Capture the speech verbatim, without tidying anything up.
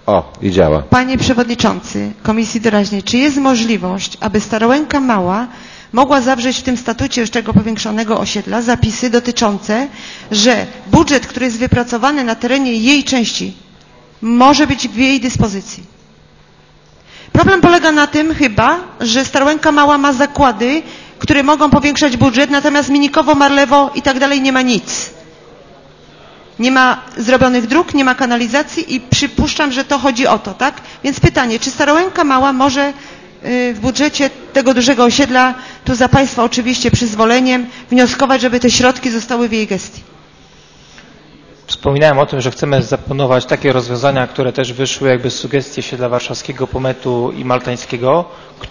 O, i działa. Panie Przewodniczący Komisji Doraźnej, czy jest możliwość, aby Starołęka Mała mogła zawrzeć w tym statucie już tego powiększonego osiedla zapisy dotyczące, że budżet, który jest wypracowany na terenie jej części, może być w jej dyspozycji. Problem polega na tym chyba, że Starołęka Mała ma zakłady, które mogą powiększać budżet, natomiast Minikowo, Marlewo i tak dalej nie ma nic. Nie ma zrobionych dróg, nie ma kanalizacji i przypuszczam, że to chodzi o to, tak? Więc pytanie, czy Starołęka Mała może w budżecie tego dużego osiedla, tu za Państwa oczywiście przyzwoleniem, wnioskować, żeby te środki zostały w jej gestii? Wspominałem o tym, że chcemy zaproponować takie rozwiązania, które też wyszły jakby z sugestii osiedla warszawskiego, Pometu i Maltańskiego,